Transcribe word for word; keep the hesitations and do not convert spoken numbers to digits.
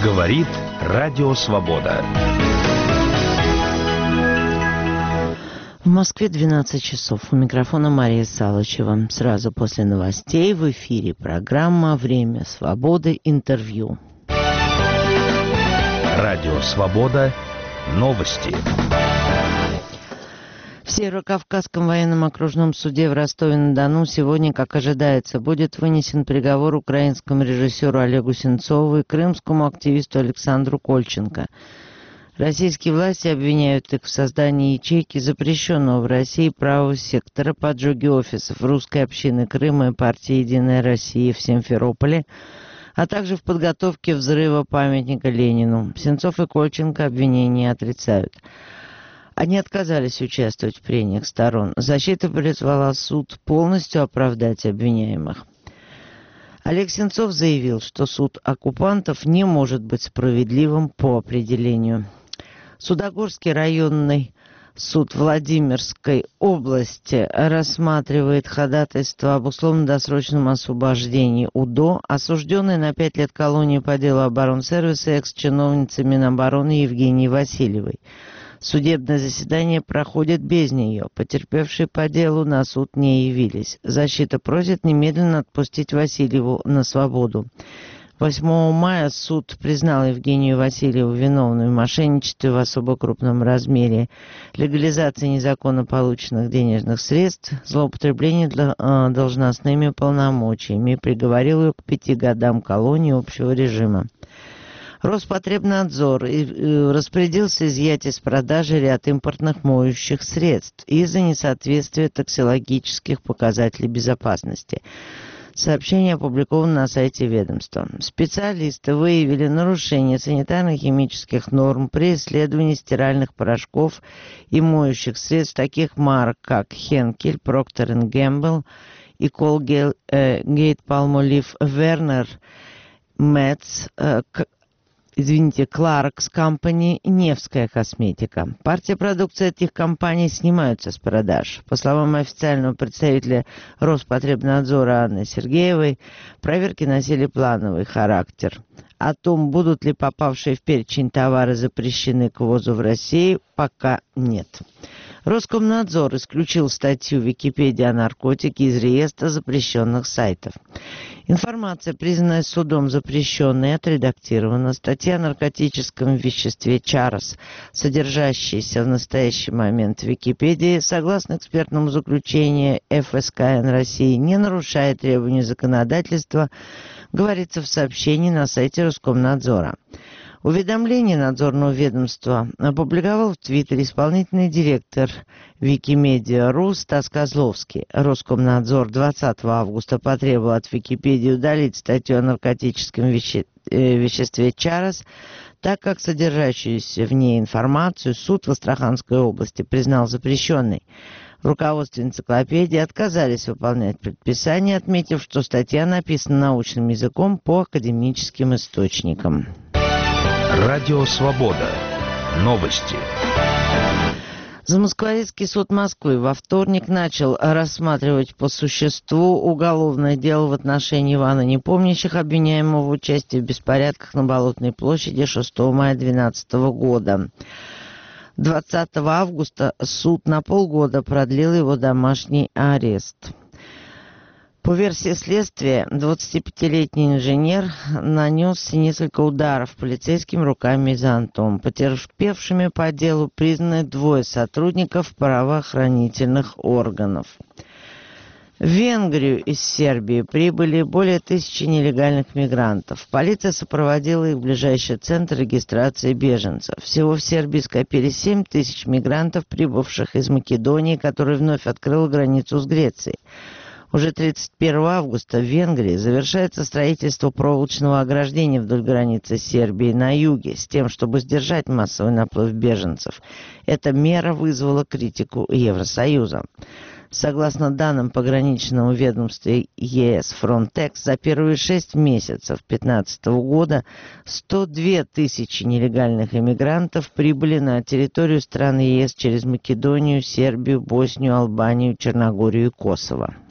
Говорит Радио Свобода. В Москве двенадцать часов. У микрофона Мария Салычева. Сразу после новостей в эфире программа «Время свободы. Интервью». Радио Свобода. Новости. В Северо-Кавказском военном окружном суде в Ростове-на-Дону сегодня, как ожидается, будет вынесен приговор украинскому режиссеру Олегу Сенцову и крымскому активисту Александру Кольченко. Российские власти обвиняют их в создании ячейки запрещенного в России правого сектора, поджоге офисов русской общины Крыма и партии «Единая Россия» в Симферополе, а также в подготовке взрыва памятника Ленину. Сенцов и Кольченко обвинения отрицают. Они отказались участвовать в прениях сторон. Защита призвала суд полностью оправдать обвиняемых. Олег Сенцов заявил, что суд оккупантов не может быть справедливым по определению. Судогорский районный суд Владимирской области рассматривает ходатайство об условно-досрочном освобождении УДО, осужденной на пять лет колонии по делу оборонсервиса экс-чиновницы Минобороны Евгении Васильевой. Судебное заседание проходит без нее. Потерпевшие по делу на суд не явились. Защита просит немедленно отпустить Васильеву на свободу. восьмого мая суд признал Евгению Васильеву виновной в мошенничестве в особо крупном размере, легализации незаконно полученных денежных средств, злоупотреблении э, должностными полномочиями и приговорил ее к пяти годам колонии общего режима. Роспотребнадзор распорядился изъять из продажи ряд импортных моющих средств из-за несоответствия токсикологических показателей безопасности. Сообщение опубликовано на сайте ведомства. Специалисты выявили нарушение санитарно-химических норм при исследовании стиральных порошков и моющих средств таких марок, как Henkel, Procter энд Gamble и Colgate Palmolive, Werner, Metz, Извините, Clarks Company и Невская косметика. Партия продукции этих компаний снимаются с продаж. По словам официального представителя Роспотребнадзора Анны Сергеевой, проверки носили плановый характер. О том, будут ли попавшие в перечень товары запрещены к ввозу в Россию, пока нет. Роскомнадзор исключил статью в Википедии о наркотике из реестра запрещенных сайтов. Информация, признанная судом запрещенной, отредактирована. Статья о наркотическом веществе чарос, содержащаяся в настоящий момент в Википедии, согласно экспертному заключению эф эс ка эн России, не нарушает требований законодательства, говорится в сообщении на сайте Роскомнадзора. Уведомление надзорного ведомства опубликовал в Твиттере исполнительный директор Викимедиа.ру Стас Козловский. Роскомнадзор двадцатого августа потребовал от Википедии удалить статью о наркотическом веще... э, веществе чарос, так как содержащуюся в ней информацию суд в Астраханской области признал запрещенной. В руководстве энциклопедии отказались выполнять предписание, отметив, что статья написана научным языком по академическим источникам. Радио Свобода. Новости. Замоскворецкий суд Москвы во вторник начал рассматривать по существу уголовное дело в отношении Ивана Непомнящих, обвиняемого в участии в беспорядках на Болотной площади шестого мая две тысячи двенадцатого года. двадцатого августа суд на полгода продлил его домашний арест. По версии следствия, двадцатипятилетний инженер нанес несколько ударов полицейским руками и зонтом. Потерпевшими по делу признаны двое сотрудников правоохранительных органов. В Венгрию из Сербии прибыли более тысячи нелегальных мигрантов. Полиция сопроводила их в ближайший центр регистрации беженцев. Всего в Сербии скопились семь тысяч мигрантов, прибывших из Македонии, которая вновь открыла границу с Грецией. Уже тридцать первого августа в Венгрии завершается строительство проволочного ограждения вдоль границы Сербии на юге, с тем, чтобы сдержать массовый наплыв беженцев. Эта мера вызвала критику Евросоюза. Согласно данным пограничного ведомства ЕС Frontex, за первые шесть месяцев две тысячи пятнадцатого года сто две тысячи нелегальных иммигрантов прибыли на территорию стран ЕС через Македонию, Сербию, Боснию, Албанию, Черногорию и Косово.